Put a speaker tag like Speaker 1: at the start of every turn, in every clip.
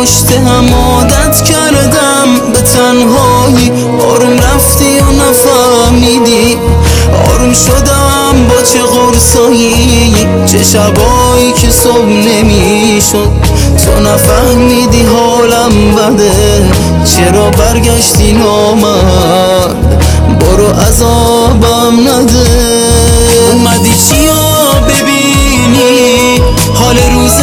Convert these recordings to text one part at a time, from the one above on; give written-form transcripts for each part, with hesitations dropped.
Speaker 1: هم عادت کردم به تنهایی. آروم رفتی و نفهمیدی، آروم شدم با چه قرصایی، چه شبایی که صبح نمیشد تو نفهمیدی حالم بده. چرا برگشتی نامد، برو عذابم نده. اومدی چیا ببینی حال روز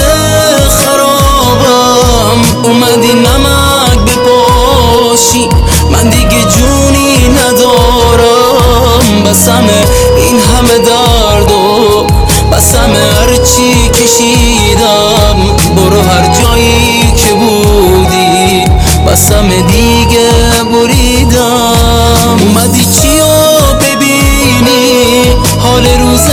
Speaker 1: خرابم، اومدی نمک بپاشی من دیگه جونی ندارم. بسم این همه درد و بسم هرچی کشیدم، برو هر جایی که بودی بسم دیگه بریدم. اومدی چیا ببینی حال روز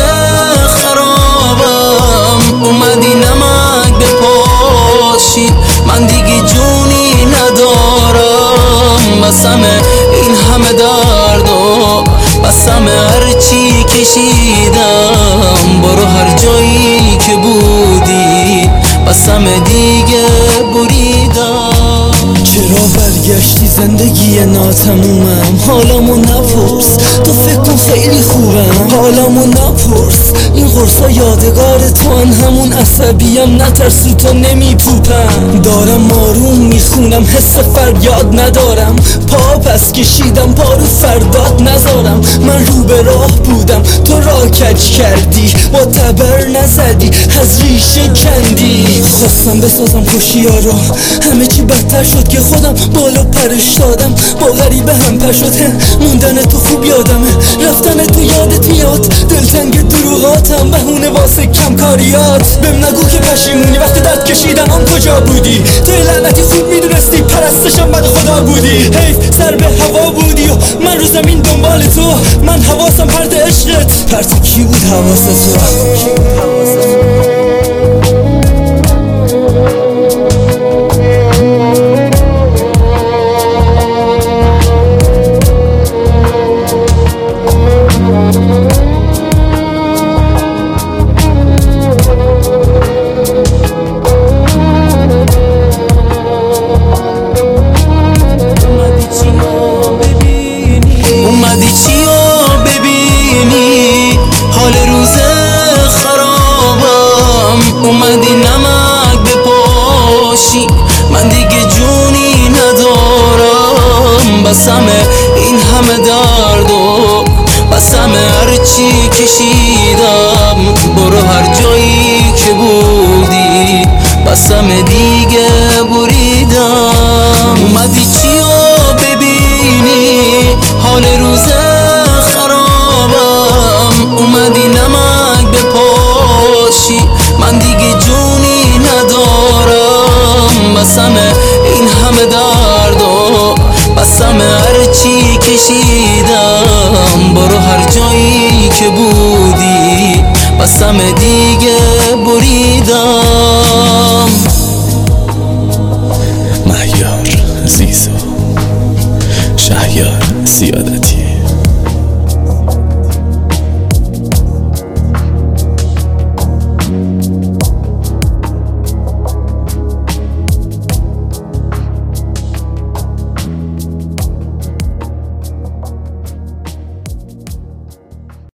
Speaker 1: خرابم، اومدی نمک بپاشی من دیگه جونی ندارم. بسم این همه درد و بسم هرچی کشیدم، برو هر جایی که بودی بسم دیگه بریدم.
Speaker 2: چرا برگشتی زندگی ناتمومم، حالمو نپرس تو فکر کن خیلی خوبم، حالمو نپرس این قرصا یادگار تو ان، همون عصبیم نترسو تو نمیپوپم. دارم آروم میخونم حس فریاد ندارم، پا پس کشیدم پا رو فرداد نذارم. من رو به راه بودم تو را کج کردی، با تبر نزدی از ریشه کندی. خواستم بسازم خوشیارو همه چی بدتر شد که خودم بالا پرش دادم. با غریبه هم پر شد موندن تو خوب یادمه، رفتن تو یادت میاد دلتنگ دروغاتم، بهونه واسه کم کاریات. بهم نگو که پشیمونی وقتی درد کشیدم هم کجا بودی، توی لعنتی خوب میدونستی پرستشم بد خدا بودی. حیف سر به هوا بودی و من رو زمین دنبال تو، من حواسم پرت عشقت. پرت کی بود حواست تو؟
Speaker 1: اومدی چیا ببینی حال روز خرابم، اومدی نمک بپاشی من دیگه جونی ندارم. بسم این همه درد و بسم هرچی کشیدم، برو هر جایی که بودی بسم دیگه بریدم. اومدی چیا ببینی حال روز خرابم، اومدی نمک بپاشی من دیگه جونی ندارم. بسم این همه درد و بسم هرچی کشیدم، برو هر جایی که بودی بسم دیگه بریدم.
Speaker 3: مهیار زیزو، شهریار سیادتی.